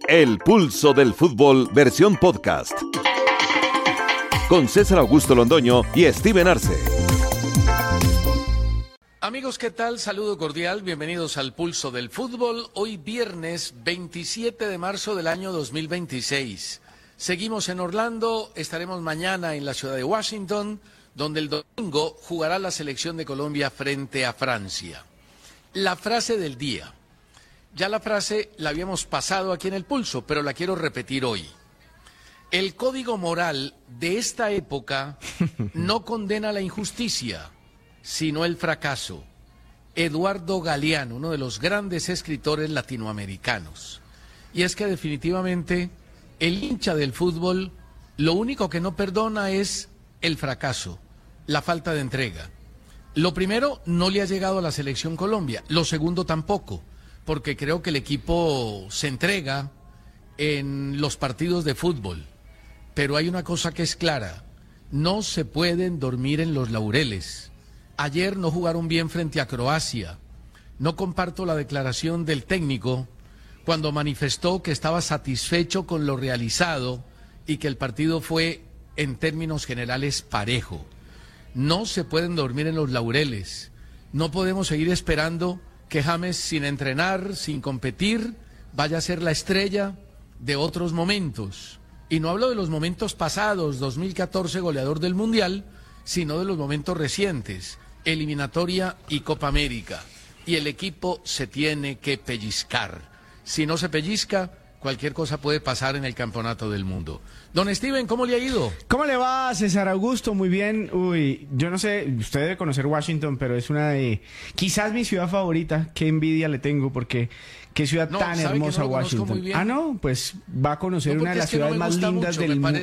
El Pulso del Fútbol, versión podcast. Con César Augusto Londoño y Steven Arce. Amigos, ¿qué tal? Saludo cordial, bienvenidos al Pulso del Fútbol. Hoy viernes 27 de marzo del año 2026. Seguimos en Orlando, estaremos mañana en la ciudad de Washington, donde el domingo jugará la selección de Colombia frente a Francia. La frase del día. Ya la frase la habíamos pasado aquí en el Pulso, pero la quiero repetir hoy. El código moral de esta época no condena la injusticia, sino el fracaso. Eduardo Galeano, uno de los grandes escritores latinoamericanos. Y es que definitivamente el hincha del fútbol lo único que no perdona es el fracaso, la falta de entrega. Lo primero, no le ha llegado a la selección Colombia. Lo segundo, tampoco, porque creo que el equipo se entrega en los partidos de fútbol. Pero hay una cosa que es clara, no se pueden dormir en los laureles. Ayer no jugaron bien frente a Croacia. No comparto la declaración del técnico cuando manifestó que estaba satisfecho con lo realizado y que el partido fue, en términos generales, parejo. No se pueden dormir en los laureles. No podemos seguir esperando que James, sin entrenar, sin competir, vaya a ser la estrella de otros momentos. Y no hablo de los momentos pasados, 2014 goleador del Mundial, sino de los momentos recientes, eliminatoria y Copa América. Y el equipo se tiene que pellizcar. Si no se pellizca, cualquier cosa puede pasar en el campeonato del mundo. Don Steven, ¿cómo le ha ido? ¿Cómo le va, César Augusto? Muy bien. Uy, yo no sé, usted debe conocer Washington, pero es una de, quizás mi ciudad favorita. Qué envidia le tengo, porque qué ciudad tan hermosa, Washington. Ah, no, pues va a conocer una de las ciudades más lindas del mundo.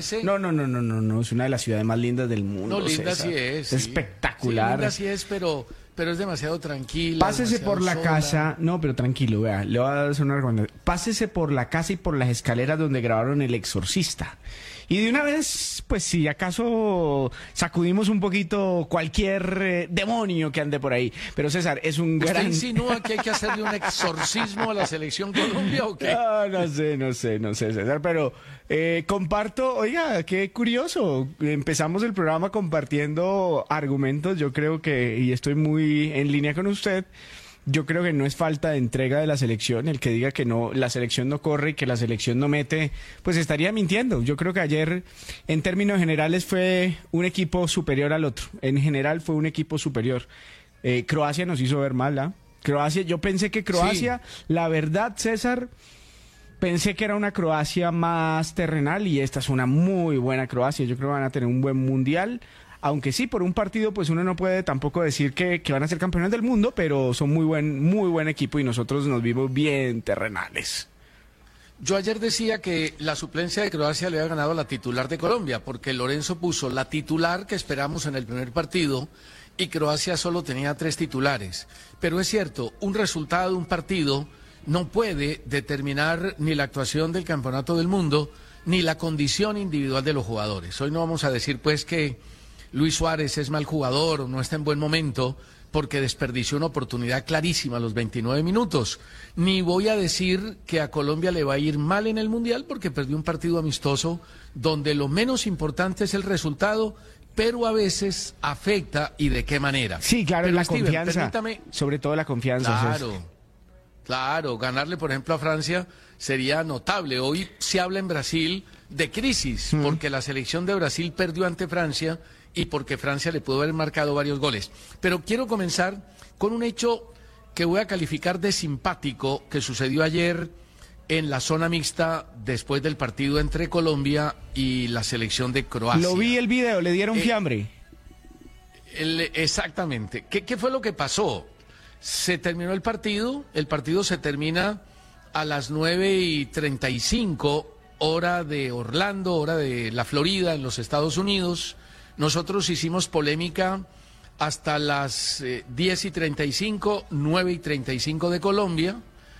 No, es una de las ciudades más lindas del mundo. No, linda César. Sí es. Espectacular. Sí, linda sí es, pero es demasiado tranquila. Pásese por la casa, no, pero tranquilo, vea, le voy a dar una recomendación. Pásese por la casa y por las escaleras donde grabaron El Exorcista. Y de una vez, pues si acaso sacudimos un poquito cualquier demonio que ande por ahí. Pero César, es un gran... ¿Usted insinúa que hay que hacerle un exorcismo a la selección Colombia o qué? No sé, César, pero comparto, oiga, qué curioso. Empezamos el programa compartiendo argumentos, yo creo que, y estoy muy en línea con usted. Yo creo que no es falta de entrega de la selección. El que diga que no, la selección no corre y que la selección no mete, pues estaría mintiendo. Yo creo que ayer, en términos generales, fue un equipo superior al otro. En general fue un equipo superior. Croacia nos hizo ver mal, ¿ah? Croacia, yo pensé que Croacia, sí. La verdad, César, pensé que era una Croacia más terrenal y esta es una muy buena Croacia. Yo creo que van a tener un buen mundial. Aunque sí, por un partido, pues uno no puede tampoco decir que van a ser campeones del mundo, pero son muy buen equipo y nosotros nos vimos bien terrenales. Yo ayer decía que la suplencia de Croacia le había ganado a la titular de Colombia, porque Lorenzo puso la titular que esperamos en el primer partido y Croacia solo tenía 3 titulares. Pero es cierto, un resultado de un partido no puede determinar ni la actuación del campeonato del mundo, ni la condición individual de los jugadores. Hoy no vamos a decir pues que Luis Suárez es mal jugador o no está en buen momento porque desperdició una oportunidad clarísima a los 29 minutos. Ni voy a decir que a Colombia le va a ir mal en el Mundial porque perdió un partido amistoso donde lo menos importante es el resultado, pero a veces afecta y de qué manera. Sí, claro, pero la Steven, confianza, permítame... sobre todo la confianza. Claro, ganarle por ejemplo a Francia sería notable. Hoy se habla en Brasil de crisis porque la selección de Brasil perdió ante Francia y porque Francia le pudo haber marcado varios goles. Pero quiero comenzar con un hecho que voy a calificar de simpático que sucedió ayer en la zona mixta después del partido entre Colombia y la selección de Croacia. Lo vi el video, le dieron fiambre. Exactamente. ¿Qué fue lo que pasó? Se terminó el partido se termina a las 9:35, hora de Orlando, hora de la Florida, en los Estados Unidos. Nosotros hicimos polémica hasta las 10:35, 9:35 de Colombia.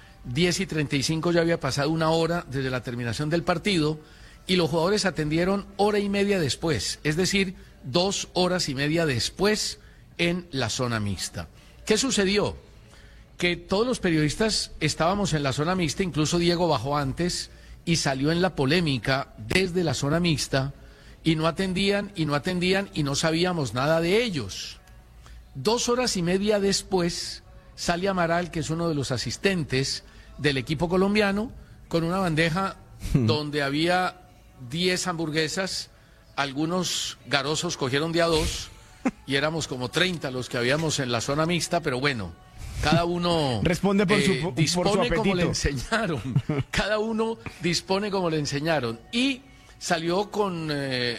10:35 ya había pasado una hora desde la terminación del partido y los jugadores atendieron hora y media después, es decir, 2 horas y media después en la zona mixta. ¿Qué sucedió? Que todos los periodistas estábamos en la zona mixta, incluso Diego bajó antes y salió en la polémica desde la zona mixta y no atendían y no sabíamos nada de ellos. 2 horas y media después sale Amaral, que es uno de los asistentes del equipo colombiano, con una bandeja donde había 10 hamburguesas, algunos garosos cogieron de a 2 y éramos como 30 los que habíamos en la zona mixta, pero bueno, cada uno responde dispone por su como le apetito. enseñaron, cada uno dispone como le enseñaron y salió con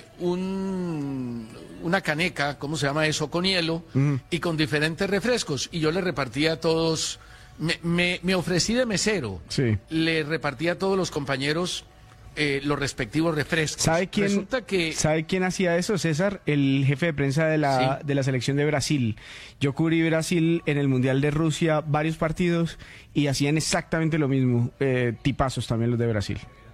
una caneca, ¿cómo se llama eso? Con hielo y con diferentes refrescos y yo le repartía a todos, me ofrecí de mesero, Sí. le repartía a todos los compañeros los respectivos refrescos. ¿Sabe Resulta que ¿Sabe quién hacía eso, César? El jefe de prensa de la selección de Brasil. Yo cubrí Brasil en el Mundial de Rusia varios partidos y hacían exactamente lo mismo. Tipazos también los de Brasil.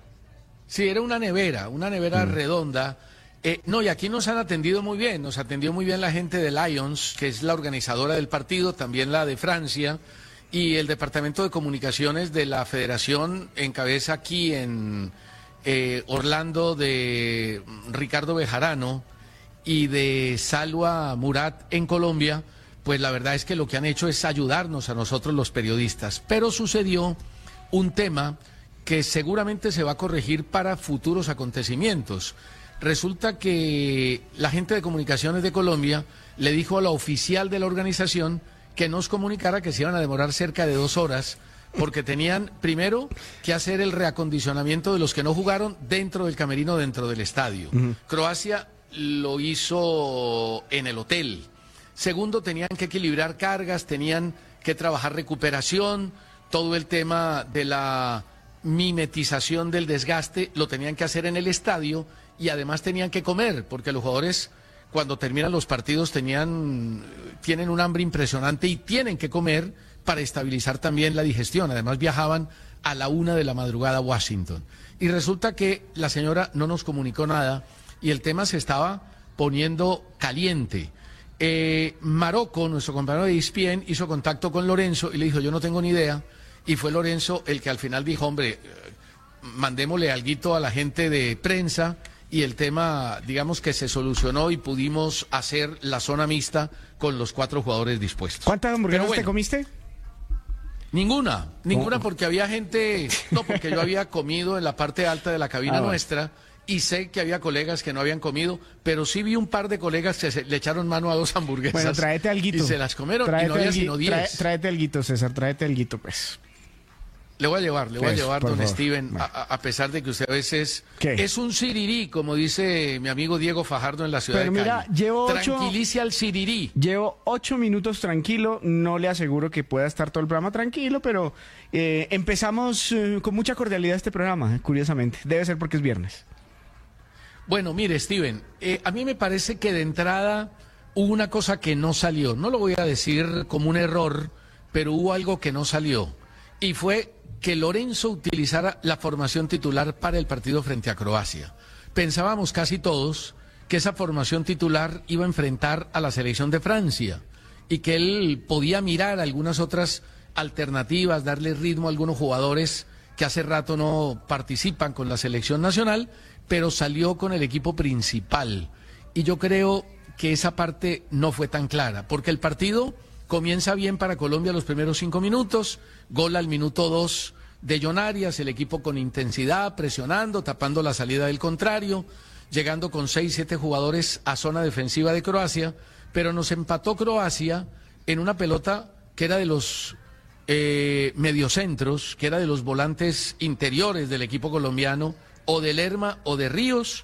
sí, era una nevera redonda. No, y aquí nos han atendido muy bien, nos atendió muy bien la gente de Lions, que es la organizadora del partido, también la de Francia, y el Departamento de Comunicaciones de la Federación encabeza aquí en Orlando de Ricardo Bejarano y de Salwa Murat en Colombia, pues la verdad es que lo que han hecho es ayudarnos a nosotros los periodistas. Pero sucedió un tema que seguramente se va a corregir para futuros acontecimientos. Resulta que la gente de comunicaciones de Colombia le dijo a la oficial de la organización que nos comunicara que se iban a demorar cerca de 2 horas porque tenían primero que hacer el reacondicionamiento de los que no jugaron dentro del camerino, dentro del estadio. Croacia lo hizo en el hotel. Segundo, tenían que equilibrar cargas, tenían que trabajar recuperación, todo el tema de la mimetización del desgaste lo tenían que hacer en el estadio y además tenían que comer, porque los jugadores cuando terminan los partidos tienen un hambre impresionante y tienen que comer para estabilizar también la digestión. Además viajaban a la 1 de la madrugada a Washington. Y resulta que la señora no nos comunicó nada y el tema se estaba poniendo caliente. Marocco, nuestro compañero de ESPN, hizo contacto con Lorenzo y le dijo, yo no tengo ni idea. Y fue Lorenzo el que al final dijo, hombre, mandémosle alguito a la gente de prensa. Y el tema, digamos que se solucionó y pudimos hacer la zona mixta con los 4 jugadores dispuestos. ¿Cuántas hamburguesas Pero te comiste? Ninguna porque había gente, no, porque yo había comido en la parte alta de la cabina nuestra y sé que había colegas que no habían comido, pero sí vi un par de colegas que le echaron mano a 2 hamburguesas. Bueno, tráete alguito. Y se las comieron y no había sino 10. Tráete alguito, César, tráete alguito, pues. Le voy a llevar, por don favor. Steven, Bueno. a pesar de que usted a veces ¿Qué? es un sirirí, como dice mi amigo Diego Fajardo en la ciudad Pero de mira, Cali. Tranquilice al sirirí. Llevo 8 minutos tranquilo, no le aseguro que pueda estar todo el programa tranquilo, pero empezamos con mucha cordialidad este programa, curiosamente. Debe ser porque es viernes. Bueno, mire, Steven, a mí me parece que de entrada hubo una cosa que no salió. No lo voy a decir como un error, pero hubo algo que no salió. Y fue que Lorenzo utilizara la formación titular para el partido frente a Croacia. Pensábamos casi todos que esa formación titular iba a enfrentar a la selección de Francia y que él podía mirar algunas otras alternativas, darle ritmo a algunos jugadores que hace rato no participan con la selección nacional, pero salió con el equipo principal. Y yo creo que esa parte no fue tan clara, porque el partido comienza bien para Colombia los primeros 5 minutos, gol al minuto 2 de John Arias, el equipo con intensidad, presionando, tapando la salida del contrario, llegando con 6-7 jugadores a zona defensiva de Croacia, pero nos empató Croacia en una pelota que era de los mediocentros, que era de los volantes interiores del equipo colombiano, o de Lerma o de Ríos.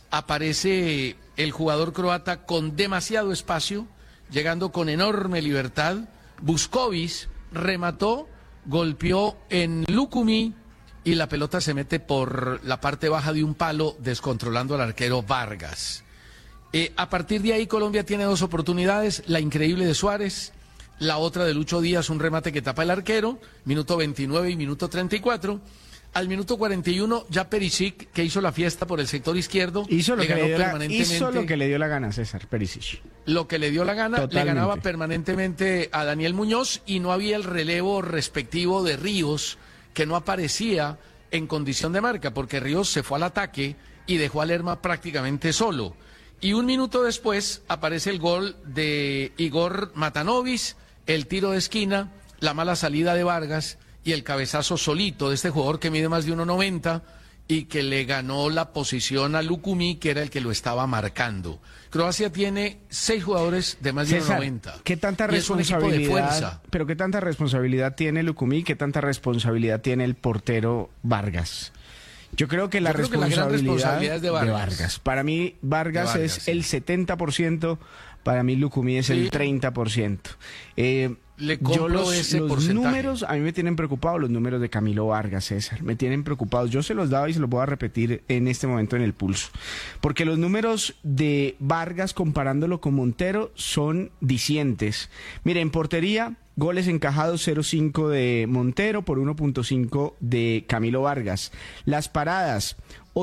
Aparece el jugador croata con demasiado espacio, llegando con enorme libertad. Buscovic remató, golpeó en Lukumi y la pelota se mete por la parte baja de un palo, descontrolando al arquero Vargas. A partir de ahí Colombia tiene 2 oportunidades, la increíble de Suárez, la otra de Lucho Díaz, un remate que tapa el arquero, minuto 29 y minuto 34. Al minuto 41 ya Perisic, que hizo la fiesta por el sector izquierdo, Hizo lo que le dio la gana, César Perisic. Lo que le dio la gana, Totalmente. le ganaba permanentemente a Daniel Muñoz y no había el relevo respectivo de Ríos, que no aparecía en condición de marca, porque Ríos se fue al ataque y dejó a Lerma prácticamente solo. Y un minuto después aparece el gol de Igor Matanovic, el tiro de esquina, la mala salida de Vargas y el cabezazo solito de este jugador que mide más de 1,90 y que le ganó la posición a Lucumí, que era el que lo estaba marcando. Croacia tiene 6 jugadores de más de 1,90. ¿Qué tanta y es un equipo de fuerza. Pero qué tanta responsabilidad tiene Lucumí, qué tanta responsabilidad tiene el portero Vargas? Yo creo que la responsabilidad es de Vargas. Para mí, Vargas es el 70%, para mí Lucumí es el 30%. Le compro ese porcentaje. Números, a mí me tienen preocupado los números de Camilo Vargas, César. Me tienen preocupados. Yo se los daba y se los voy a repetir en este momento en el pulso. Porque los números de Vargas, comparándolo con Montero, son discientes. Mire, en portería, goles encajados 0.5 de Montero por 1.5 de Camilo Vargas. Las paradas,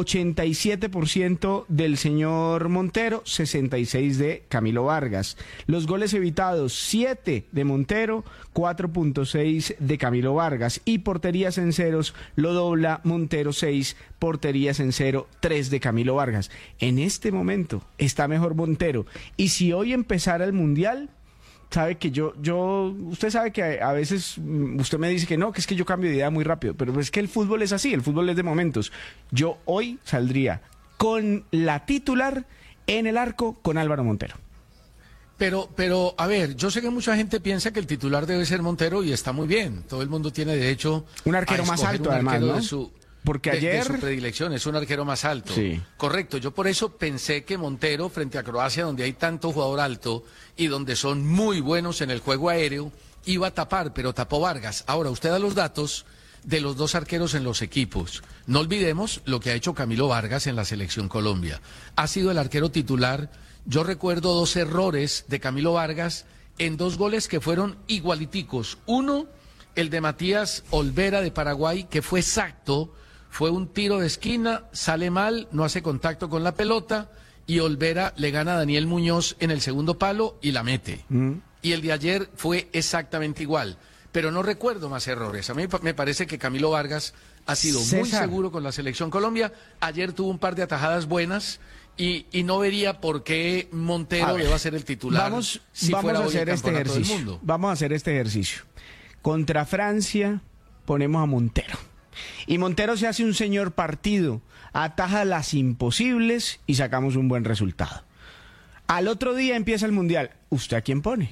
87% del señor Montero, 66 de Camilo Vargas. Los goles evitados, 7 de Montero, 4.6 de Camilo Vargas. Y porterías en ceros, lo dobla Montero, 6, porterías en cero, 3 de Camilo Vargas. En este momento está mejor Montero. Y si hoy empezara el Mundial, sabe que usted sabe que a veces usted me dice que no, que es que yo cambio de idea muy rápido, pero es que el fútbol es así, el fútbol es de momentos. Yo hoy saldría con la titular en el arco con Álvaro Montero. Pero, a ver, yo sé que mucha gente piensa que el titular debe ser Montero y está muy bien. Todo el mundo tiene derecho un arquero más alto, además, ¿no? Porque ayer... de su predilección, es un arquero más alto. Sí. Correcto, yo por eso pensé que Montero, frente a Croacia, donde hay tanto jugador alto y donde son muy buenos en el juego aéreo, iba a tapar, pero tapó Vargas. Ahora, usted da los datos de los 2 arqueros en los equipos. No olvidemos lo que ha hecho Camilo Vargas en la Selección Colombia. Ha sido el arquero titular. Yo recuerdo 2 errores de Camilo Vargas en 2 goles que fueron igualiticos. Uno, el de Matías Olvera de Paraguay, que fue exacto. Fue un tiro de esquina, sale mal, no hace contacto con la pelota y Olvera le gana a Daniel Muñoz en el segundo palo y la mete. Y el de ayer fue exactamente igual. Pero no recuerdo más errores. A mí me parece que Camilo Vargas ha sido muy seguro con la Selección Colombia. Ayer tuvo un par de atajadas buenas y no vería por qué Montero deba ser el titular. Vamos a hacer este ejercicio. Vamos a hacer este ejercicio. Contra Francia ponemos a Montero. Y Montero se hace un señor partido, ataja las imposibles y sacamos un buen resultado. Al otro día empieza el Mundial. ¿Usted a quién pone?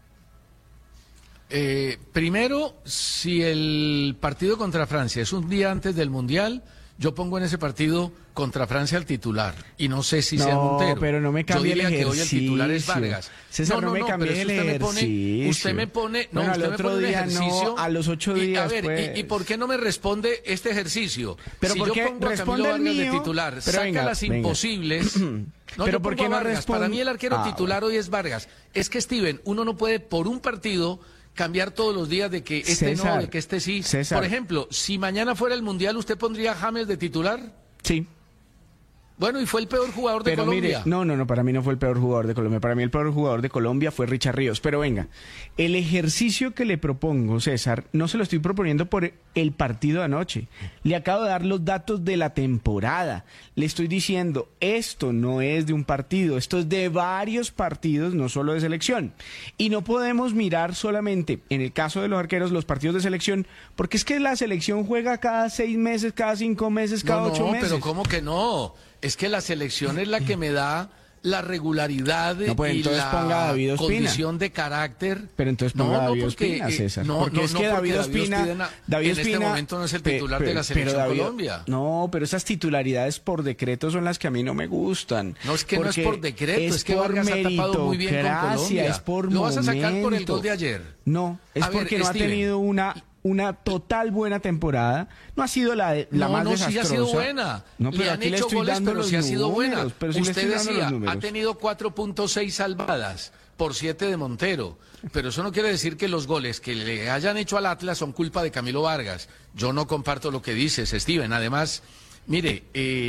Primero, si el partido contra Francia es un día antes del Mundial, yo pongo en ese partido contra Francia al titular. Y no sé si sea Montero. Pero no me cambie el ejercicio. Yo diría que hoy el titular es Vargas. César, no me cambie el ejercicio. Usted me pone un ejercicio. A los 8 días, a ver, pues. ¿y por qué no me responde este ejercicio? Pero si yo pongo a Camilo Vargas de titular, saca las imposibles... No, pero ¿por qué no responde? Para mí el arquero titular hoy es Vargas. Es que, Steven, uno no puede por un partido cambiar todos los días de que este César, no, de que este sí. César. Por ejemplo, si mañana fuera el Mundial, ¿usted pondría a James de titular? Sí. Bueno, y fue el peor jugador de Colombia. Mire, no, para mí no fue el peor jugador de Colombia. Para mí el peor jugador de Colombia fue Richard Ríos. Pero venga, el ejercicio que le propongo, César, no se lo estoy proponiendo por el partido de anoche. Le acabo de dar los datos de la temporada. Le estoy diciendo, esto no es de un partido, esto es de varios partidos, no solo de selección. Y no podemos mirar solamente, en el caso de los arqueros, los partidos de selección, porque es que la selección juega cada 6 meses, cada 5 meses, cada 8 meses. No, pero ¿cómo que no? Es que la selección es la que me da la regularidad y la condición de carácter. Pero entonces ponga a David Ospina, César. Porque es que David Ospina en este momento no es el titular de la selección Colombia. No, pero esas titularidades por decreto son las que a mí no me gustan. No, es que no es por decreto, es que Vargas ha tapado muy bien con Colombia. Es por ¿Lo vas a sacar por el gol de ayer? No, es porque no ha tenido una total buena temporada. No ha sido la más desastrosa. Sí ha sido buena. No, pero le han hecho goles, pero sí ha sido buena. Usted decía, ha tenido 4.6 salvadas por 7 de Montero. Pero eso no quiere decir que los goles que le hayan hecho al Atlas son culpa de Camilo Vargas. Yo no comparto lo que dices, Steven. Además, mire,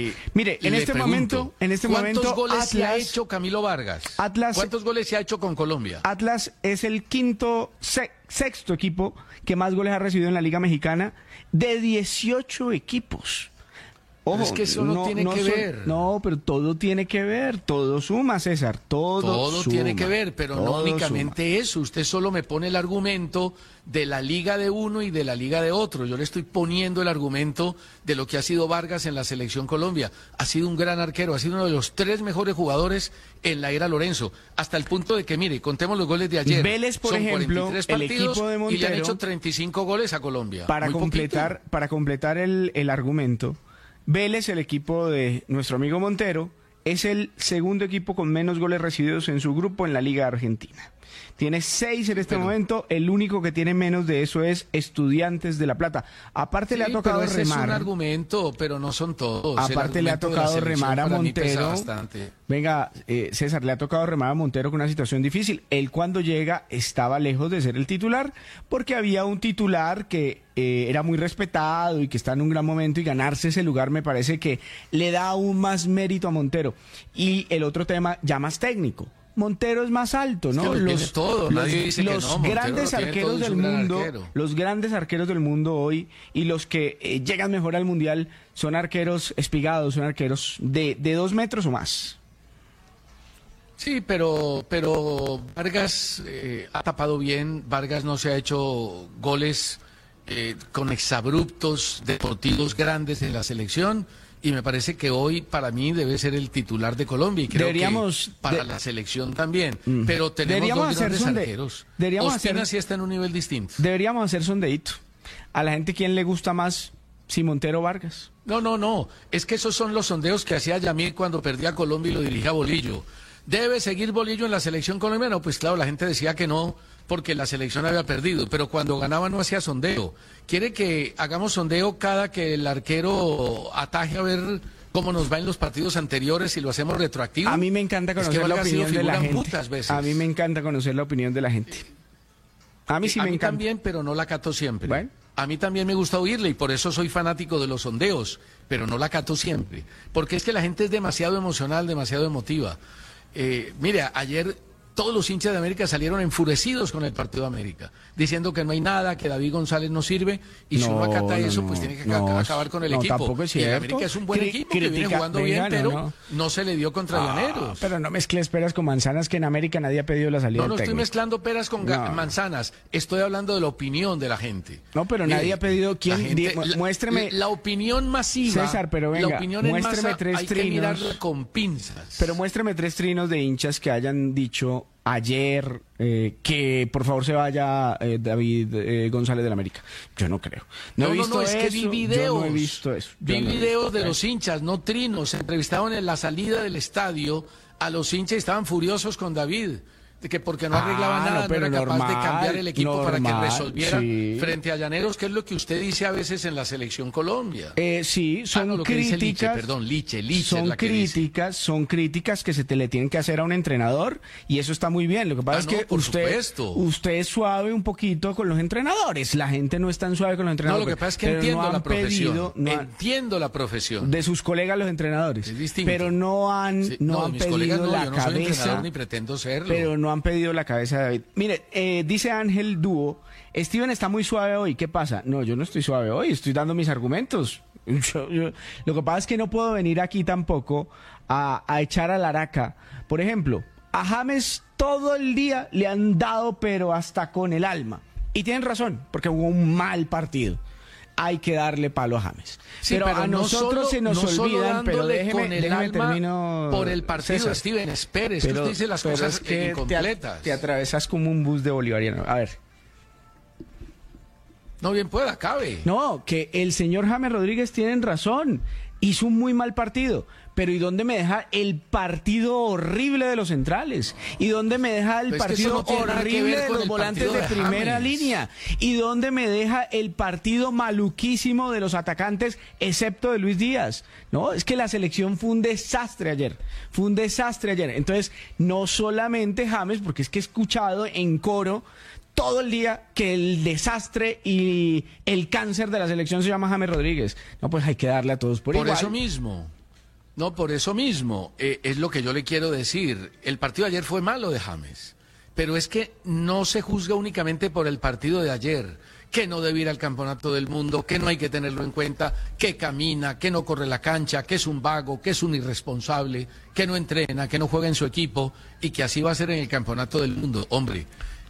en este momento, ¿cuántos goles Atlas, se ha hecho Camilo Vargas? ¿Cuántos goles se ha hecho con Colombia? Atlas es el sexto equipo que más goles ha recibido en la Liga Mexicana de 18 equipos. Ojo, pero es que eso no tiene que ver. No, pero todo tiene que ver, todo suma, César, todo suma, tiene que ver, pero no únicamente suma. eso. Usted solo me pone el argumento de la liga de uno y de la liga de otro. Yo le estoy poniendo el argumento de lo que ha sido Vargas en la Selección Colombia. Ha sido un gran arquero, ha sido uno de los 3 mejores jugadores en la era Lorenzo, hasta el punto de que, mire, contemos los goles de ayer. Vélez, por Son ejemplo, 43 el partidos equipo de Montero, y le han hecho 35 goles a Colombia. Para completar el argumento, Vélez, el equipo de nuestro amigo Montero, es el segundo equipo con menos goles recibidos en su grupo en la Liga Argentina. Tiene 6 en este momento, el único que tiene menos de eso es Estudiantes de La Plata. Aparte le ha tocado pero ese remar. es un argumento, pero no son todos. Aparte le ha tocado remar a Montero. Venga, César, le ha tocado remar a Montero con una situación difícil. Él cuando llega estaba lejos de ser el titular porque había un titular que era muy respetado y que está en un gran momento, y ganarse ese lugar me parece que le da aún más mérito a Montero. Y el otro tema ya más técnico. Montero es más alto, ¿no? Los grandes arqueros del mundo, los grandes arqueros del mundo hoy y los que llegan mejor al Mundial son arqueros espigados, son arqueros de 2 metros o más. Sí, pero Vargas ha tapado bien. Vargas no se ha hecho goles con exabruptos deportivos grandes en la selección. Y me parece que hoy para mí debe ser el titular de Colombia y creo que para la selección también. Pero tenemos 2 grandes arqueros. Ospina sí está en un nivel distinto. Deberíamos hacer sondeíto. A la gente, ¿quién le gusta más, si Montero o Vargas? No. Es que esos son los sondeos que hacía Yamil cuando perdía a Colombia y lo dirigía Bolillo. ¿Debe seguir Bolillo en la selección colombiana? Pues claro, la gente decía que no, porque la selección había perdido, pero cuando ganaba no hacía sondeo. ¿Quiere que hagamos sondeo cada que el arquero ataje a ver cómo nos va en los partidos anteriores y lo hacemos retroactivo? A mí me encanta conocer la opinión de la gente. A mí me encanta conocer la opinión de la gente. A mí sí me encanta. A mí también, pero no la acato siempre. Bueno. A mí también me gusta oírle y por eso soy fanático de los sondeos, pero no la acato siempre. Porque es que la gente es demasiado emocional, demasiado emotiva. Mire, ayer todos los hinchas de América salieron enfurecidos con el partido de América, diciendo que no hay nada, que David González no sirve, y si uno acata eso, pues tiene que acabar con el equipo. Tampoco es cierto. Y el América es un buen equipo que viene jugando bien, pero no se le dio contra Llaneros. Pero no mezcles peras con manzanas, que en América nadie ha pedido la salida del técnico. No estoy mezclando peras con manzanas, estoy hablando de la opinión de la gente. No, pero nadie ha pedido. Muéstreme. La opinión masiva, César, pero venga, la opinión muéstreme en masa, 3 hay trinos. que mirarla con pinzas. Pero muéstreme 3 trinos de hinchas que hayan dicho ayer que por favor se vaya David González del América. Yo no creo. No he visto eso. Es que vi videos. Yo no he visto eso. Vi videos de los hinchas, no trinos. Se entrevistaron en la salida del estadio a los hinchas y estaban furiosos con David. De que porque no arreglaba nada, no era capaz de cambiar el equipo para que resolviera frente a Llaneros, que es lo que usted dice a veces en la Selección Colombia. Sí, son críticas. Son críticas que se le tienen que hacer a un entrenador y eso está muy bien. Lo que pasa es que usted es suave un poquito con los entrenadores. La gente no es tan suave con los entrenadores. No, lo que pasa es que entiendo la profesión. Entiendo la profesión de sus colegas los entrenadores. Es distinto. Pero no han pedido la yo no cabeza. soy entrenador ni pretendo serlo. Pero no han pedido la cabeza de David. Mire, dice Ángel Dúo, Steven está muy suave hoy, ¿qué pasa? No, yo no estoy suave hoy, estoy dando mis argumentos. Lo que pasa es que no puedo venir aquí tampoco a echar a la araca. Por ejemplo, a James todo el día le han dado, pero hasta con el alma. Y tienen razón, porque hubo un mal partido. Hay que darle palo a James. Sí, pero a nosotros se nos olvidan, pero déjeme termino por el partido, César. Steven, espere, es que usted dice las cosas incompletas. Te atravesas como un bus de bolivariano. A ver. No, bien pueda, acabe. No, que el señor James Rodríguez tiene razón. Hizo un muy mal partido. Pero ¿y dónde me deja el partido horrible de los centrales? ¿Y dónde me deja el partido horrible de los volantes de primera línea? ¿Y dónde me deja el partido maluquísimo de los atacantes, excepto de Luis Díaz? No, es que la selección fue un desastre ayer. Fue un desastre ayer. Entonces, no solamente James, porque es que he escuchado en coro todo el día que el desastre y el cáncer de la selección se llama James Rodríguez. No, pues hay que darle a todos por igual. Por eso mismo. No, por eso mismo, es lo que yo le quiero decir. El partido de ayer fue malo de James, pero es que no se juzga únicamente por el partido de ayer, que no debe ir al campeonato del mundo, que no hay que tenerlo en cuenta, que camina, que no corre la cancha, que es un vago, que es un irresponsable, que no entrena, que no juega en su equipo y que así va a ser en el campeonato del mundo. Hombre,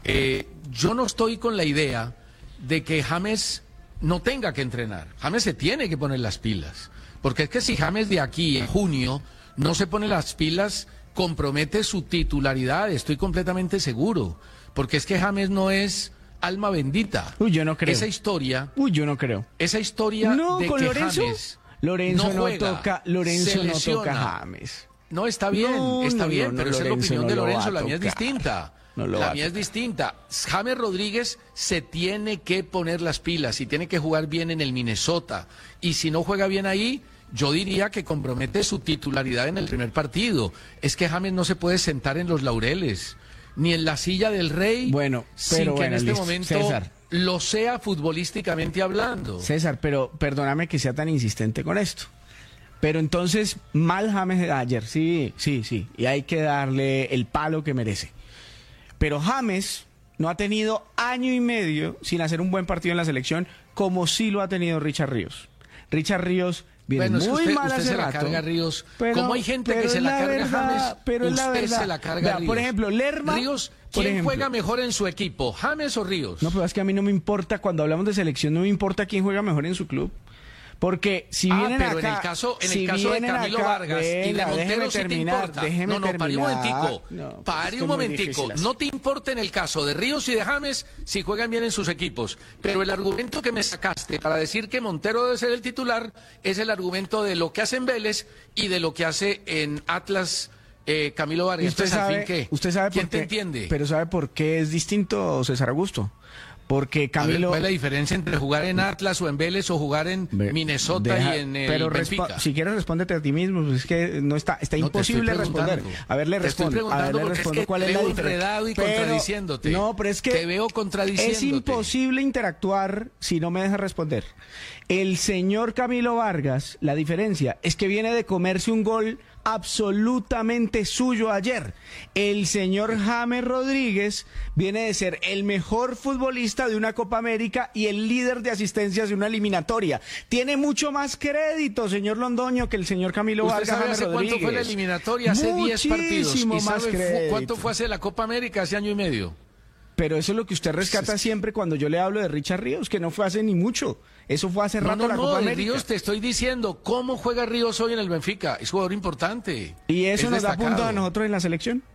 yo no estoy con la idea de que James no tenga que entrenar. James se tiene que poner las pilas, porque es que si James de aquí en junio no se pone las pilas, compromete su titularidad, estoy completamente seguro, porque es que James no es alma bendita. Uy, yo no creo. Esa historia. Uy, yo no creo. Esa historia no, de con que Lorenzo, James Lorenzo no juega, toca, Lorenzo se no lesiona. toca a James. No, está bien, pero esa es la opinión de Lorenzo, la mía es distinta. La mía es distinta. James Rodríguez se tiene que poner las pilas y tiene que jugar bien en el Minnesota. Y si no juega bien ahí, yo diría que compromete su titularidad en el primer partido. Es que James no se puede sentar en los laureles, ni en la silla del rey, bueno, sin que en este momento César, lo sea futbolísticamente hablando. César, pero perdóname que sea tan insistente con esto. Pero entonces, mal James ayer, sí, y hay que darle el palo que merece. Pero James no ha tenido año y medio sin hacer un buen partido en la selección, como sí lo ha tenido Richard Ríos. Richard Ríos viene bueno, muy es que mal usted hace se la rato, carga Ríos. pero, como hay gente que se la carga verdad, James, pero usted se la carga Ríos. Por ejemplo, Lerma. Ríos, ¿quién juega mejor en su equipo, James o Ríos? No, pero es que a mí no me importa, cuando hablamos de selección, no me importa quién juega mejor en su club. Porque si vienen pero acá, en el caso si de Camilo acá, Vargas y de Montero sí te importa. No, pare un momentico. Pare un momentico. No te importa en el caso de Ríos y de James si juegan bien en sus equipos. Pero el argumento que me sacaste para decir que Montero debe ser el titular es el argumento de lo que hace en Vélez y de lo que hace en Atlas Camilo Vargas. Usted sabe, ¿quién por te qué, entiende? Pero ¿sabe por qué es distinto, César Augusto? Porque Camilo... ¿Cuál es la diferencia entre jugar en Atlas o en Vélez o jugar en Minnesota y en el Benfica? Si quieres, respóndete a ti mismo, pues es que no está imposible responder. A ver, le respondo. ¿Cuál es la diferencia? Y contradiciéndote. No, pero es que te veo contradiciéndote. Es imposible interactuar si no me dejas responder. El señor Camilo Vargas, la diferencia es que viene de comerse un gol absolutamente suyo ayer. El señor James Rodríguez viene de ser el mejor futbolista de una Copa América y el líder de asistencias de una eliminatoria. Tiene mucho más crédito, señor Londoño, que el señor Camilo Vargas. ¿Usted sabe hace cuánto fue la eliminatoria? Hace 10 partidos. ¿Y sabe cuánto fue hace la Copa América? Hace año y medio. Pero eso es lo que usted rescata siempre cuando yo le hablo de Richard Ríos, que no fue hace ni mucho. Eso fue hace rato la Copa América. Ríos te estoy diciendo, ¿cómo juega Ríos hoy en el Benfica? Es jugador importante. ¿Y eso nos da punto a nosotros en la selección?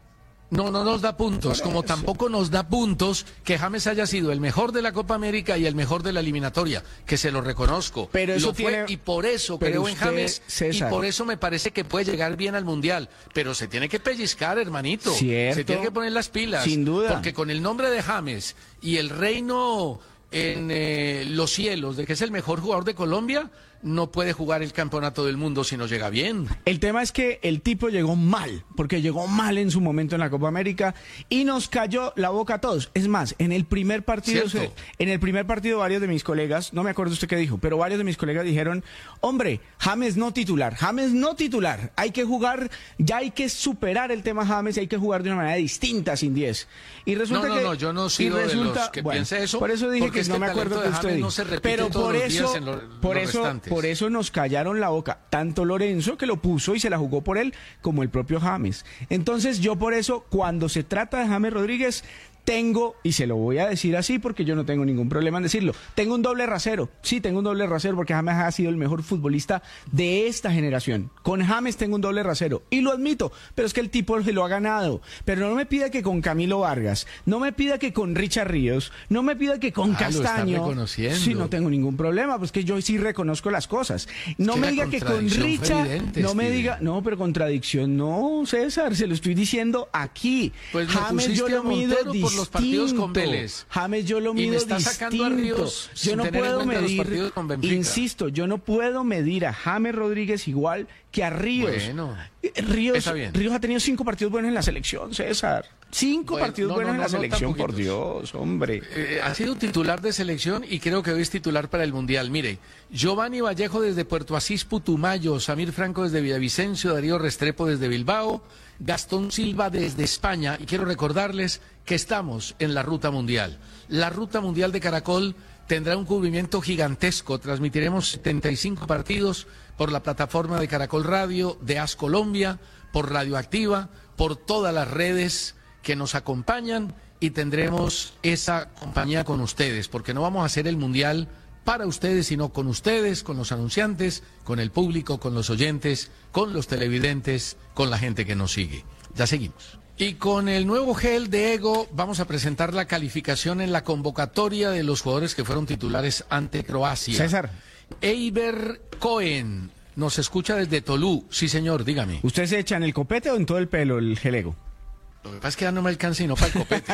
No nos da puntos, como tampoco nos da puntos que James haya sido el mejor de la Copa América y el mejor de la eliminatoria, que se lo reconozco. Pero eso fue, y por eso creo en James, César, y por eso me parece que puede llegar bien al Mundial. Pero se tiene que pellizcar, hermanito. Cierto, se tiene que poner las pilas. Sin duda. Porque con el nombre de James y el reino en los cielos de que es el mejor jugador de Colombia, no puede jugar el campeonato del mundo si no llega bien. El tema es que el tipo llegó mal, porque llegó mal en su momento en la Copa América y nos cayó la boca a todos. Es más, en el primer partido varios de mis colegas, no me acuerdo usted qué dijo, pero varios de mis colegas dijeron, hombre, James no titular, hay que jugar, ya hay que superar el tema James y hay que jugar de una manera distinta sin 10. Y resulta que yo no sigo de los que piense eso. Por eso dije que no me acuerdo que usted dijo. Pero por eso nos callaron la boca, tanto Lorenzo, que lo puso y se la jugó por él, como el propio James. Entonces yo por eso, cuando se trata de James Rodríguez, tengo, y se lo voy a decir así porque yo no tengo ningún problema en decirlo, tengo un doble rasero. Sí, tengo un doble rasero porque James ha sido el mejor futbolista de esta generación. Con James tengo un doble rasero y lo admito, pero es que el tipo se lo ha ganado. Pero no me pida que con Camilo Vargas, no me pida que con Richard Ríos, no me pida que con Castaño. Sí, no tengo ningún problema, pues que yo sí reconozco las cosas. No me diga que con Richard, no me diga, no, pero contradicción no, César, se lo estoy diciendo aquí. Pues James yo lo mido por los partidos con Vélez. James yo lo mido distinto. Yo no puedo medir, insisto, yo no puedo medir a James Rodríguez igual que a Ríos. Bueno, Ríos ha tenido 5 partidos buenos en la selección, César. 5 partidos buenos en la selección, tan por poquitos. Dios, hombre. Ha sido titular de selección y creo que hoy es titular para el Mundial. Mire, Giovanni Vallejo desde Puerto Asís, Putumayo, Samir Franco desde Villavicencio, Darío Restrepo desde Bilbao, Gastón Silva desde España. Y quiero recordarles que estamos en la Ruta Mundial. La Ruta Mundial de Caracol tendrá un cubrimiento gigantesco. Transmitiremos 75 partidos por la plataforma de Caracol Radio, de AS Colombia, por Radioactiva, por todas las redes que nos acompañan, y tendremos esa compañía con ustedes, porque no vamos a hacer el Mundial para ustedes, sino con ustedes, con los anunciantes, con el público, con los oyentes, con los televidentes, con la gente que nos sigue. Ya seguimos. Y con el nuevo gel de Ego vamos a presentar la calificación en la convocatoria de los jugadores que fueron titulares ante Croacia. César. Eiber Cohen nos escucha desde Tolú. Sí, señor, dígame. ¿Usted se echa en el copete o en todo el pelo el gel Ego? Lo que pasa es que ya no me alcanza y no para el copete.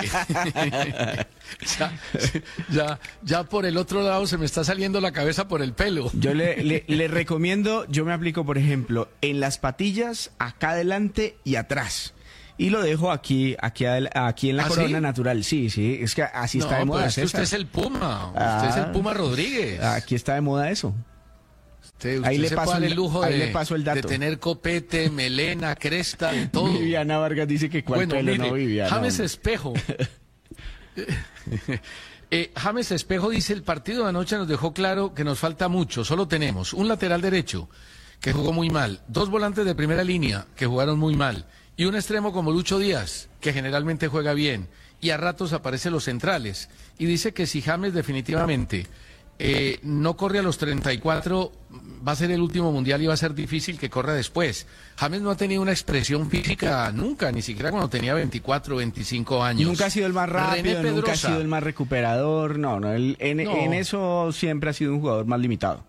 ya por el otro lado se me está saliendo la cabeza por el pelo. Yo le recomiendo, yo me aplico, por ejemplo, en las patillas, acá adelante y atrás. Y lo dejo aquí en la corona ¿sí? natural. Sí, es que así está de moda. Pero es que usted es el Puma. Usted es el Puma Rodríguez. Aquí está de moda eso. Usted ahí le se paso puede dar el lujo le paso el dato. de tener copete, melena, cresta, de todo. Viviana Vargas dice que cuál pelo, mire, no, Viviana. James Espejo. James Espejo dice: el partido de anoche nos dejó claro que nos falta mucho. Solo tenemos un lateral derecho que jugó muy mal, 2 volantes de primera línea que jugaron muy mal, y un extremo como Lucho Díaz, que generalmente juega bien, y a ratos aparecen los centrales. Y dice que si James definitivamente no corre a los 34, va a ser el último mundial y va a ser difícil que corra después. James no ha tenido una expresión física nunca, ni siquiera cuando tenía 24, 25 años. Nunca ha sido el más rápido, nunca ha sido el más recuperador. En eso siempre ha sido un jugador más limitado.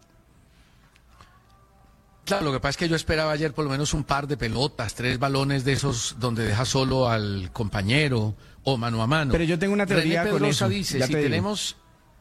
Claro, lo que pasa es que yo esperaba ayer por lo menos un par de pelotas, 3 balones de esos donde deja solo al compañero o mano a mano. Pero yo tengo una teoría René con eso. Pedrosa dice, si tenemos...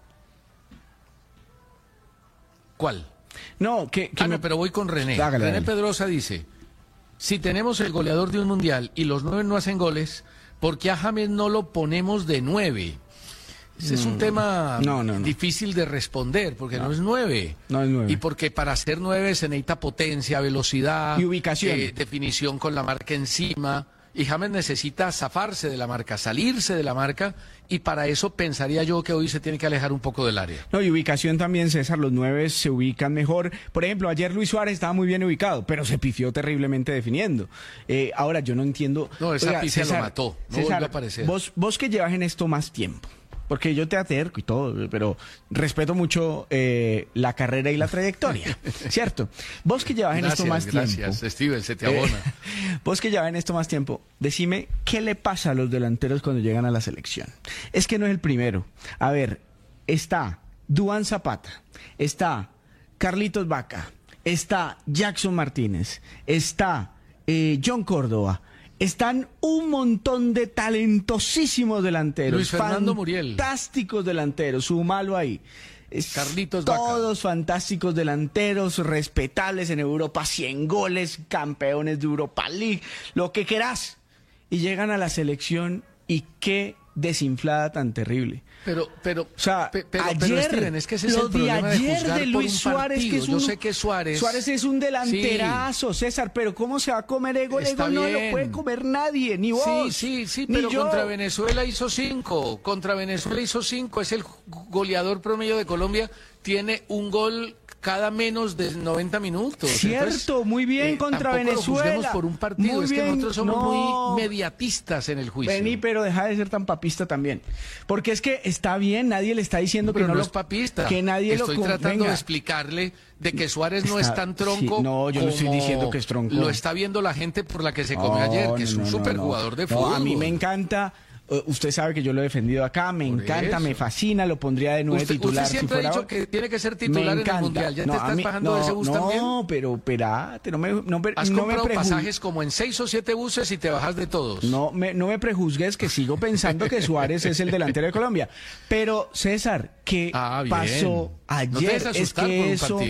¿Cuál? No, pero voy con René. Hágale. Pedrosa dice, si tenemos el goleador de un mundial y los 9 no hacen goles, ¿por qué a James no lo ponemos de 9? Ese es un tema difícil de responder, porque no es 9. No es 9. Y porque para ser 9 se necesita potencia, velocidad, y ubicación. Definición con la marca encima. Y James necesita zafarse de la marca, salirse de la marca, y para eso pensaría yo que hoy se tiene que alejar un poco del área. No, y ubicación también, César, los 9 se ubican mejor. Por ejemplo, ayer Luis Suárez estaba muy bien ubicado, pero se pifió terriblemente definiendo. Ahora, yo no entiendo... No, esa pifia lo mató, no volvió a aparecer. Vos que llevas en esto más tiempo, porque yo te acerco y todo, pero respeto mucho la carrera y la trayectoria, ¿cierto? Vos que llevas en esto más tiempo... Gracias, Steven, se te abona. Vos que llevas en esto más tiempo, decime, ¿qué le pasa a los delanteros cuando llegan a la selección? Es que no es el primero. A ver, está Duván Zapata, está Carlitos Vaca, está Jackson Martínez, está John Córdoba. Están un montón de talentosísimos delanteros. Luis Fernando Muriel. Fantásticos delanteros, súmalo ahí. Carlitos Vaca. Todos fantásticos delanteros, respetables en Europa, 100 goles, campeones de Europa League, lo que querás. Y llegan a la selección y qué desinflada tan terrible. Pero o sea, ayer, Steven, es que ese es el problema de juzgar de Luis Suárez, que es yo sé que Suárez es un delanterazo, sí. César, pero ¿cómo se va a comer Ego? Ego no lo puede comer nadie, ni vos. Sí, pero contra Venezuela hizo 5. Contra Venezuela hizo 5. Es el goleador promedio de Colombia. Tiene un gol cada menos de 90 minutos. Cierto, entonces, muy bien contra Venezuela. Lo por un partido, muy es bien, que nosotros somos muy mediatistas en el juicio. Vení, pero deja de ser tan papista también. Porque es que está bien, nadie le está diciendo pero que no es papista. Que nadie Estoy tratando de explicarle de que Suárez no es tan tronco. Sí, no, yo no estoy diciendo que es tronco. Lo está viendo la gente por la que se comió ayer, que es un superjugador de fútbol. A mí me encanta. Usted sabe que yo lo he defendido acá, me encanta, me fascina, lo pondría de 9 titular. Usted siempre ha dicho que tiene que ser titular en el Mundial. ¿Ya te estás bajando de ese bus también? No, pero espérate, Has comprado pasajes como en 6 o 7 buses y te bajas de todos. No me prejuzgues, que sigo pensando que Suárez es el delantero de Colombia. Pero, César, ¿qué pasó ayer? No te dejes asustar por un partido.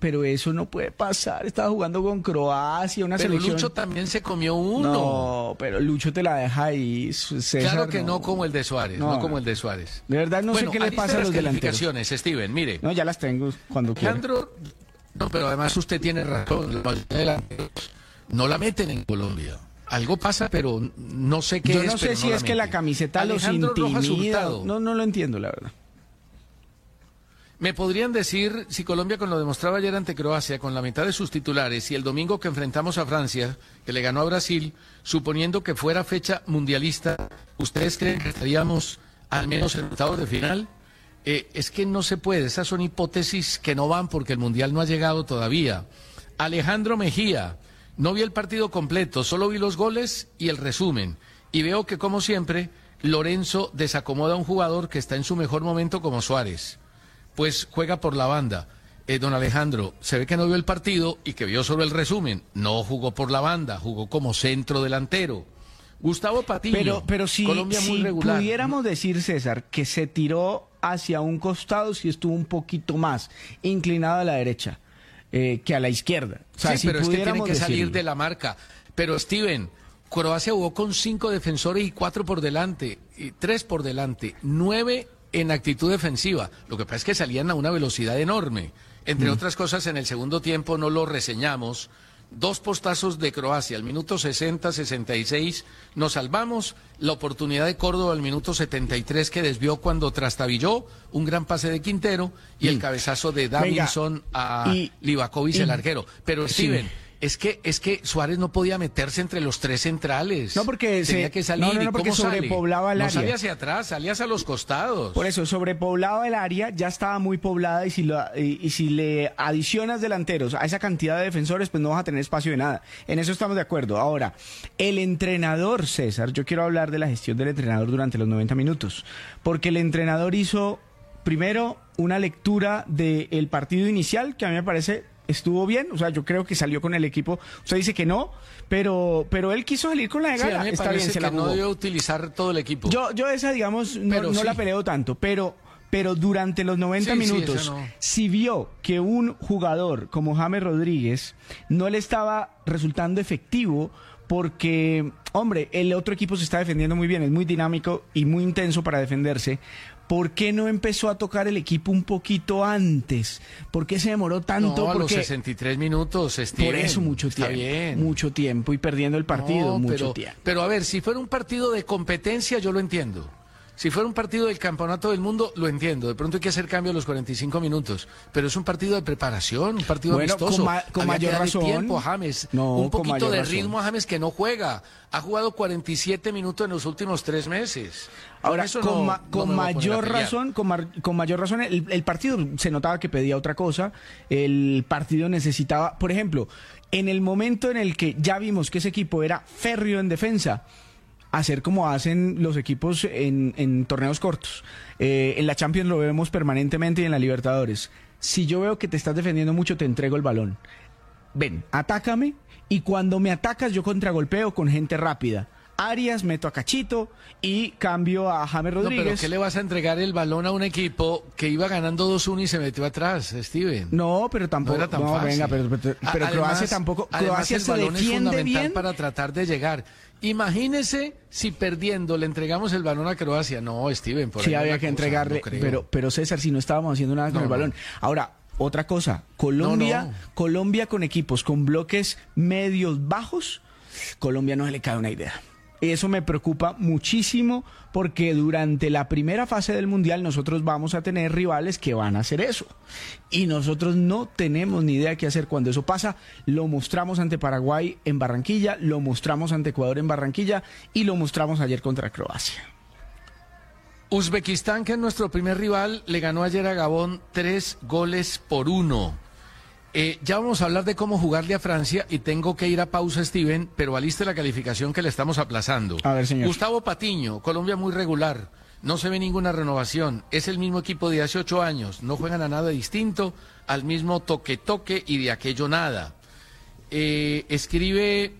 pero eso no puede pasar. Estaba jugando con Croacia, una pero selección. Lucho también se comió uno. No, pero Lucho te la deja ahí, César. Claro que no como el de Suárez, no como el de Suárez. De verdad no sé qué le pasa a los delanteros. Calificaciones, Steven, mire. No, ya las tengo cuando quiera. Alejandro, no, pero además usted tiene razón. Los delanteros no la meten en Colombia. Algo pasa, pero no sé qué es. Yo no sé si es que la camiseta los intimida. No lo entiendo, la verdad. ¿Me podrían decir si Colombia, con lo demostrado ayer ante Croacia, con la mitad de sus titulares, y el domingo que enfrentamos a Francia, que le ganó a Brasil, suponiendo que fuera fecha mundialista, ¿ustedes creen que estaríamos al menos en octavos de final? Es que no se puede, esas son hipótesis que no van porque el mundial no ha llegado todavía. Alejandro Mejía, no vi el partido completo, solo vi los goles y el resumen, y veo que, como siempre, Lorenzo desacomoda a un jugador que está en su mejor momento como Suárez. Pues juega por la banda. Don Alejandro, se ve que no vio el partido y que vio solo el resumen. No jugó por la banda, jugó como centro delantero. Gustavo Patiño, pero si, Colombia muy si regular. pudiéramos decir, César, que se tiró hacia un costado, si estuvo un poquito más inclinado a la derecha que a la izquierda. O sea, sí, si pero es que tiene que salir decirlo. de la marca. Pero Steven, Croacia jugó con 5 defensores y 4 por delante, y 3 por delante, 9 en actitud defensiva. Lo que pasa es que salían a una velocidad enorme. Entre otras cosas, en el segundo tiempo no lo reseñamos. 2 postazos de Croacia al minuto 60, 66. Nos salvamos. La oportunidad de Córdoba al minuto 73 que desvió cuando trastabilló. Un gran pase de Quintero y el cabezazo de Davinson a Livakovic, el arquero. Pero Steven, es que Suárez no podía meterse entre los 3 centrales. No, porque tenía que salir. no, porque sobrepoblaba el área. No salía hacia atrás, salías a los costados. Por eso, sobrepoblaba el área, ya estaba muy poblada, y si le adicionas delanteros a esa cantidad de defensores, pues no vas a tener espacio de nada. En eso estamos de acuerdo. Ahora, el entrenador, César, yo quiero hablar de la gestión del entrenador durante los 90 minutos, porque el entrenador hizo, primero, una lectura del partido inicial, que a mí me parece estuvo bien, o sea, yo creo que salió con el equipo. Usted dice que no, pero él quiso salir con la de gana. Sí, a mí me Está parece bien, se que la no jugó. debió utilizar todo el equipo. Yo esa, digamos, no sí la peleo tanto, pero durante los 90 minutos, no. si vio que un jugador como James Rodríguez no le estaba resultando efectivo, porque, hombre, el otro equipo se está defendiendo muy bien, es muy dinámico y muy intenso para defenderse. ¿Por qué no empezó a tocar el equipo un poquito antes? ¿Por qué se demoró tanto? No, a porque los 63 minutos, Steven. Por eso mucho tiempo y perdiendo el partido, mucho tiempo. Pero a ver, si fuera un partido de competencia, yo lo entiendo. Si fuera un partido del Campeonato del Mundo, lo entiendo. De pronto hay que hacer cambio a los 45 minutos. Pero es un partido de preparación, un partido amistoso. Con mayor razón. Tiempo a James. Un poquito de ritmo a James, que no juega. Ha jugado 47 minutos en los últimos 3 meses. Ahora, con mayor razón, el partido se notaba que pedía otra cosa. El partido necesitaba, por ejemplo, en el momento en el que ya vimos que ese equipo era férreo en defensa, hacer como hacen los equipos en torneos cortos. En la Champions lo vemos permanentemente y en la Libertadores. Si yo veo que te estás defendiendo mucho, te entrego el balón. Ven, atácame, y cuando me atacas yo contragolpeo con gente rápida. Arias, meto a Cachito y cambio a James Rodríguez. No, pero ¿qué le vas a entregar el balón a un equipo que iba ganando 2-1 y se metió atrás, Steven? No, pero tampoco. No era tan fácil. Venga, pero además, Croacia tampoco. Croacia el se balón defiende es fundamental bien para tratar de llegar. Imagínese si perdiendo le entregamos el balón a Croacia. No, Steven, por sí ahí había que entregarle. No pero César, si no estábamos haciendo nada con el balón. Ahora, otra cosa. Colombia con equipos con bloques medios bajos, Colombia no se le cae una idea. Eso me preocupa muchísimo, porque durante la primera fase del Mundial nosotros vamos a tener rivales que van a hacer eso. Y nosotros no tenemos ni idea qué hacer cuando eso pasa. Lo mostramos ante Paraguay en Barranquilla, lo mostramos ante Ecuador en Barranquilla y lo mostramos ayer contra Croacia. Uzbekistán, que es nuestro primer rival, le ganó ayer a Gabón 3-1. Ya vamos a hablar de cómo jugarle a Francia y tengo que ir a pausa, Steven, pero aliste la calificación que le estamos aplazando. A ver, señor. Gustavo Patiño, Colombia muy regular, no se ve ninguna renovación, es el mismo equipo de hace 8 años, no juegan a nada distinto, al mismo toque-toque y de aquello nada. Escribe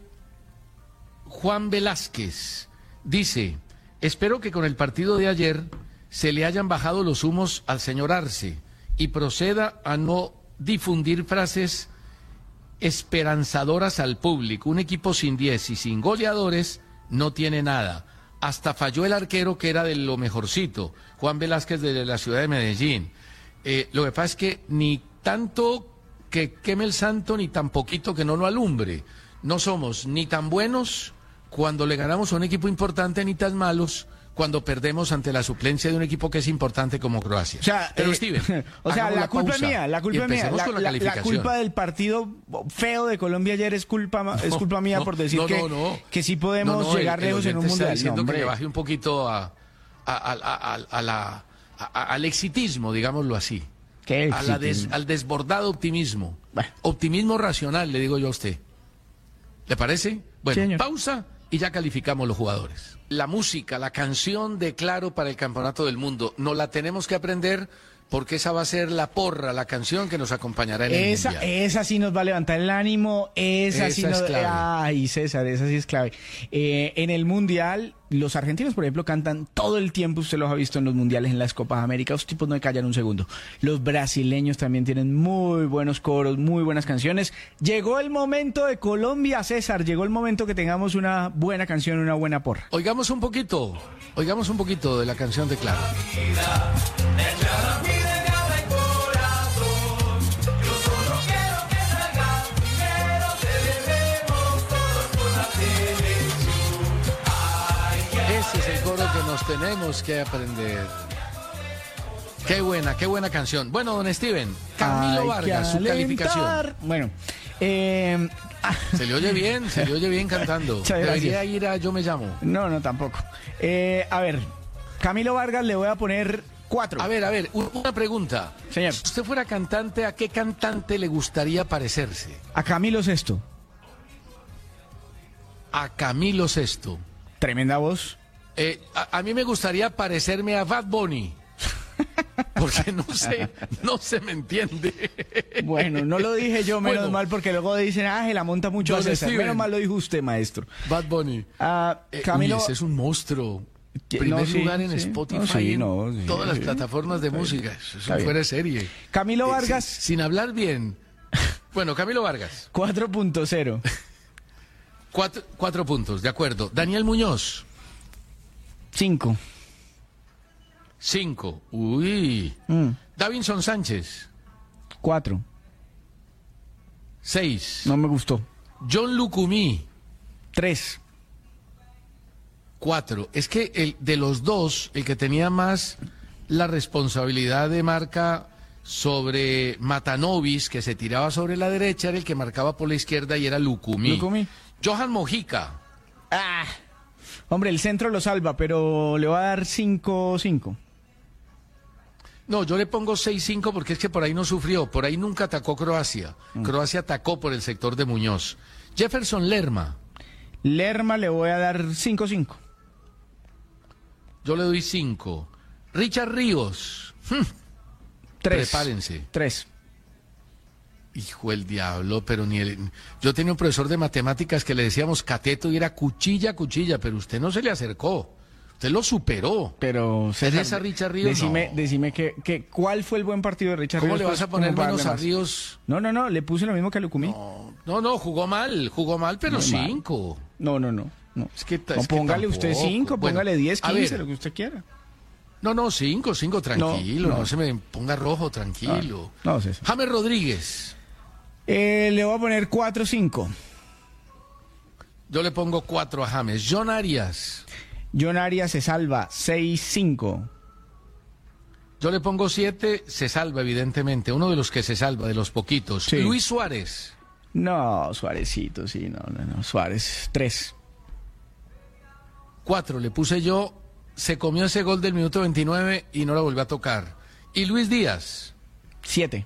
Juan Velázquez, dice, espero que con el partido de ayer se le hayan bajado los humos al señor Arce y proceda a no difundir frases esperanzadoras al público. Un equipo sin 10 y sin goleadores no tiene nada. Hasta falló el arquero, que era de lo mejorcito, Juan Velázquez, de la ciudad de Medellín. Lo que pasa es que ni tanto que queme el santo, ni tan poquito que no lo alumbre. No somos ni tan buenos cuando le ganamos a un equipo importante, ni tan malos cuando perdemos ante la suplencia de un equipo que es importante como Croacia. O sea, pero Steven, la culpa es mía, la culpa del partido feo de Colombia ayer es culpa mía por decir que sí podemos llegar lejos en un mundial. Diciendo que le baje un poquito al exitismo, digámoslo así. Al desbordado optimismo. Bueno. Optimismo racional, le digo yo a usted. ¿Le parece? Bueno, señor. Pausa y ya calificamos los jugadores. La música, la canción de Claro para el Campeonato del Mundo, nos la tenemos que aprender porque esa va a ser la porra, la canción que nos acompañará en el Mundial. Esa sí nos va a levantar el ánimo, esa sí nos... es clave. Ay, César, esa sí es clave. En el Mundial, los argentinos, por ejemplo, cantan todo el tiempo, usted los ha visto en los Mundiales, en las Copas América, los tipos no callan un segundo. Los brasileños también tienen muy buenos coros, muy buenas canciones. Llegó el momento de Colombia, César, llegó el momento que tengamos una buena canción, una buena porra. Oigamos un poquito de la canción de Claro. Ese es el coro que nos tenemos que aprender. Qué buena canción. Bueno, don Steven, Camilo Vargas, su calificación. Bueno, se le oye bien cantando. Debería ir a Yo Me Llamo. No, tampoco. A ver, Camilo Vargas le voy a poner 4. A ver, una pregunta. Señor. Si usted fuera cantante, ¿a qué cantante le gustaría parecerse? A Camilo Sesto. A Camilo Sesto. Tremenda voz. A mí me gustaría parecerme a Bad Bunny. Porque no se me entiende. Bueno, no lo dije yo, menos mal, porque luego dicen, se la monta mucho a César. Menos mal lo dijo usted, maestro. Bad Bunny. Camilo... ese es un monstruo. Primer lugar en Spotify, en todas las plataformas de música. Eso es fuera de serie. Camilo Vargas. Sin hablar bien. Bueno, Camilo Vargas. 4.0. 4 puntos, de acuerdo. Daniel Muñoz. 5. Uy. Davinson Sánchez. 4. 6. No me gustó. John Lucumí. 3. 4. Es que de los dos, el que tenía más la responsabilidad de marca sobre Matanovis, que se tiraba sobre la derecha, era el que marcaba por la izquierda y era Lucumí. Johan Mojica. Hombre, el centro lo salva, pero le va a dar 5.5. No, yo le pongo 6.5 porque es que por ahí no sufrió, por ahí nunca atacó Croacia. Croacia atacó por el sector de Muñoz. Jefferson Lerma. Lerma le voy a dar 5.5. Yo le doy 5. Richard Ríos. 3. Prepárense. 3. Hijo del diablo, pero yo tenía un profesor de matemáticas que le decíamos cateto y era cuchilla, pero usted no se le acercó. Usted lo superó. Pero César, Richard Ríos, decime que ¿cuál fue el buen partido de Richard Ríos? ¿Cómo le vas a poner menos a Ríos? No, le puse lo mismo que a Lucumí. No, jugó mal, pero 5. No. Es que póngale usted 5, póngale 10, 15, ver, lo que usted quiera. No, 5, tranquilo, no se me ponga rojo, tranquilo. No, César. James Rodríguez. Le voy a poner 4.5. Yo le pongo 4 a James. John Arias se salva, 6.5. Yo le pongo 7, se salva evidentemente, uno de los que se salva, de los poquitos. Sí. Luis Suárez. No, Suárezito, sí, no, Suárez, 3. 4 le puse yo, se comió ese gol del minuto 29 y no la volvió a tocar. Y Luis Díaz. 7.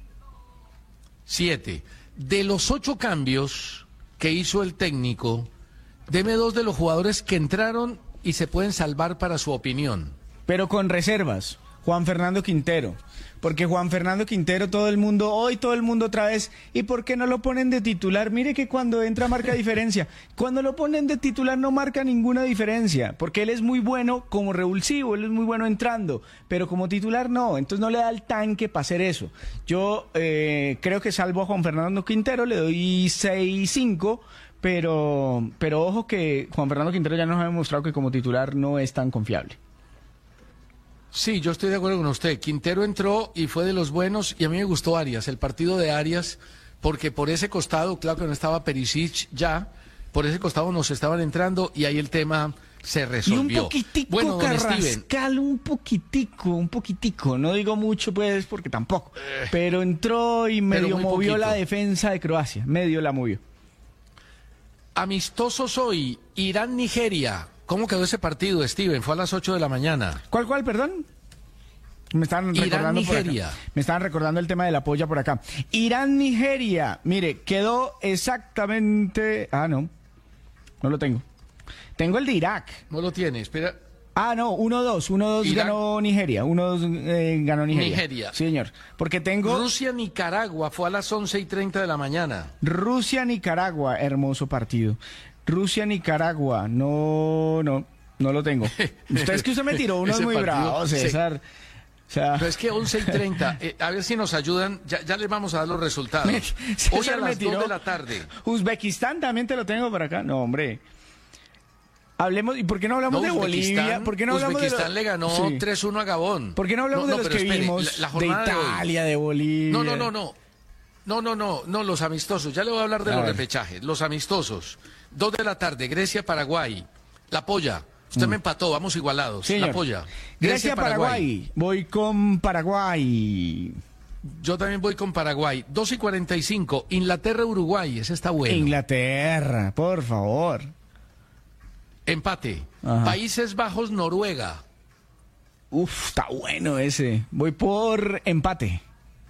De los 8 cambios que hizo el técnico, deme 2 de los jugadores que entraron y se pueden salvar para su opinión. Pero con reservas. Juan Fernando Quintero. Porque Juan Fernando Quintero, todo el mundo otra vez, ¿y por qué no lo ponen de titular? Mire que cuando entra marca diferencia. Cuando lo ponen de titular no marca ninguna diferencia, porque él es muy bueno como revulsivo, él es muy bueno entrando, pero como titular no, entonces no le da el tanque para hacer eso. Yo creo que salvo a Juan Fernando Quintero, le doy 6-5, pero ojo que Juan Fernando Quintero ya nos ha demostrado que como titular no es tan confiable. Sí, yo estoy de acuerdo con usted. Quintero entró y fue de los buenos, y a mí me gustó Arias, el partido de Arias, porque por ese costado, claro que no estaba Perisic ya, por ese costado nos estaban entrando y ahí el tema se resolvió. Y un poquitico, bueno, Carrascal, un poquitico, no digo mucho pues porque tampoco, pero entró y medio movió la defensa de Croacia, medio la movió. Amistosos hoy, Irán-Nigeria. ¿Cómo quedó ese partido, Steven? Fue a las 8 de la mañana. ¿Cuál, perdón? Me estaban recordando Irán-Nigeria. Me estaban recordando el tema de la polla por acá. Irán-Nigeria. Mire, quedó exactamente... no lo tengo. Tengo el de Irak. No lo tiene, espera. No, 1-2. 1-2 ganó Nigeria. 1-2 ganó Nigeria. Nigeria. Sí, señor. Porque tengo... Rusia-Nicaragua fue a las 11:30 de la mañana. Rusia-Nicaragua, hermoso partido. Rusia-Nicaragua, no lo tengo. Es que usted me tiró uno muy bravo, César. Sí. O sea... Pero es que 11:30, a ver si nos ayudan, ya les vamos a dar los resultados. Hoy a las 2 de la tarde. Uzbekistán también te lo tengo por acá. No, hombre. Hablemos, ¿y por qué no hablamos de Bolivia? ¿Por qué no hablamos Uzbekistán le ganó 3-1 a Gabón. ¿Por qué no hablamos de los que vimos? La de Italia, de Bolivia. No, los amistosos. Ya le voy a hablar de los repechajes. Los amistosos. 2 de la tarde, Grecia-Paraguay. La polla. Usted me empató, vamos igualados. Señor. La polla. Grecia-Paraguay. Voy con Paraguay. Yo también voy con Paraguay. 2:45, Inglaterra-Uruguay. Ese está bueno. Inglaterra, por favor. Empate. Ajá. Países Bajos-Noruega. Está bueno ese. Voy por empate.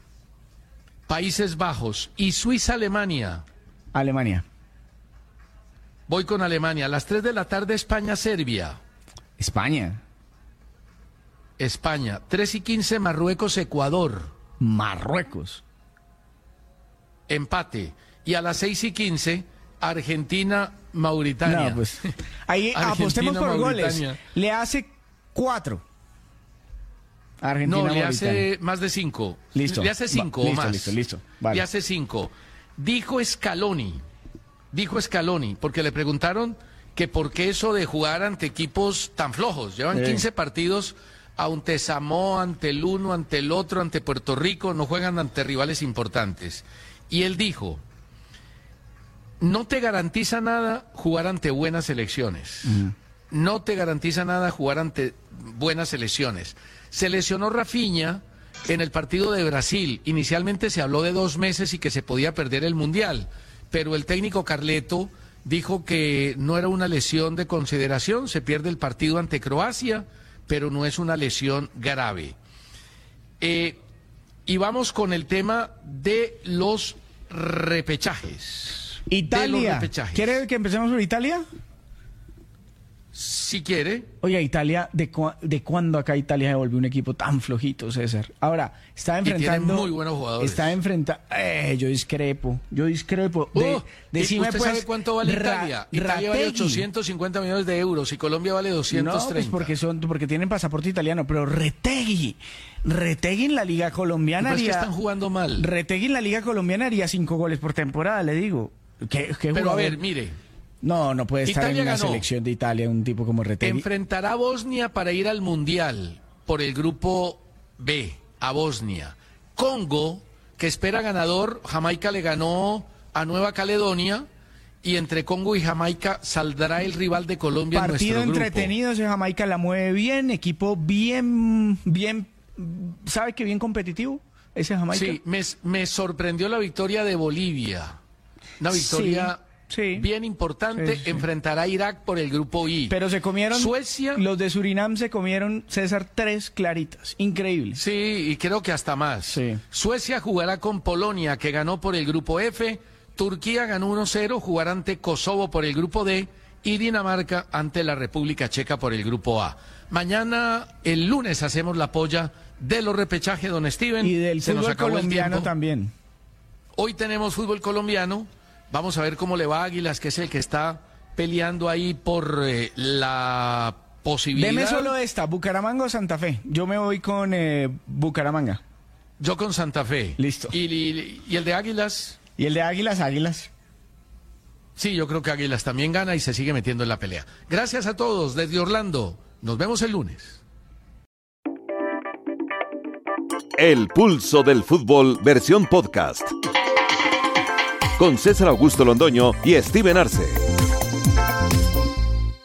Países Bajos. Y Suiza-Alemania. Alemania. Voy con Alemania. A las 3 de la tarde, España-Serbia. España. 3:15, Marruecos-Ecuador. Marruecos. Empate. Y a las 6:15, Argentina-Mauritania. No, pues. Ahí apostemos por goles. Le hace 4. Argentina, no, le hace más de 5. Listo. Le hace 5 o más. Listo. Vale. Le hace 5. Dijo Scaloni, porque le preguntaron que por qué eso de jugar ante equipos tan flojos. Llevan 15 partidos ante Samoa, ante el uno, ante el otro, ante Puerto Rico, no juegan ante rivales importantes. Y él dijo, no te garantiza nada jugar ante buenas selecciones. No te garantiza nada jugar ante buenas selecciones. Se lesionó Rafinha en el partido de Brasil. Inicialmente se habló de 2 meses y que se podía perder el Mundial, pero el técnico Carleto dijo que no era una lesión de consideración, se pierde el partido ante Croacia, pero no es una lesión grave. Y vamos con el tema de los repechajes. Italia. ¿Quiere que empecemos por Italia? Si quiere. Oye, Italia, ¿de cuándo acá Italia se volvió un equipo tan flojito, César? Ahora, está enfrentando... Y tiene muy buenos jugadores. Está enfrentando... yo discrepo. Decime, ¿usted sabe cuánto vale Italia? Italia vale 850 millones de euros y Colombia vale 230. No, pues porque tienen pasaporte italiano, pero Retegui en la Liga Colombiana haría... es que están jugando mal. Retegui en la Liga Colombiana haría 5 goles por temporada, le digo. Pero a ver, mire... No puede estar Italia en una ganó. selección de Italia un tipo como Retegui. Enfrentará a Bosnia para ir al Mundial por el grupo B, a Bosnia. Congo, que espera ganador, Jamaica le ganó a Nueva Caledonia y entre Congo y Jamaica saldrá el rival de Colombia en nuestro grupo. Partido entretenido, ese Jamaica la mueve bien, equipo bien, ¿sabe qué bien competitivo ese Jamaica? Sí, me sorprendió la victoria de Bolivia. Una victoria... Sí, bien importante, sí. Enfrentará a Irak por el grupo I. Pero se comieron, Suecia, los de Surinam se comieron, César, 3 claritas, increíble. Sí, y creo que hasta más. Sí. Suecia jugará con Polonia, que ganó por el grupo F, Turquía ganó 1-0, jugará ante Kosovo por el grupo D, y Dinamarca ante la República Checa por el grupo A. Mañana, el lunes, hacemos la polla de los repechajes, don Steven. Y del Se nos fútbol acabó el colombiano tiempo. también. Hoy tenemos fútbol colombiano. Vamos a ver cómo le va a Águilas, que es el que está peleando ahí por la posibilidad. Deme solo esta, Bucaramanga o Santa Fe. Yo me voy con Bucaramanga. Yo con Santa Fe. Listo. ¿Y el de Águilas? Y el de Águilas, Águilas. Sí, yo creo que Águilas también gana y se sigue metiendo en la pelea. Gracias a todos desde Orlando. Nos vemos el lunes. El pulso del fútbol versión podcast. Con César Augusto Londoño y Steven Arce.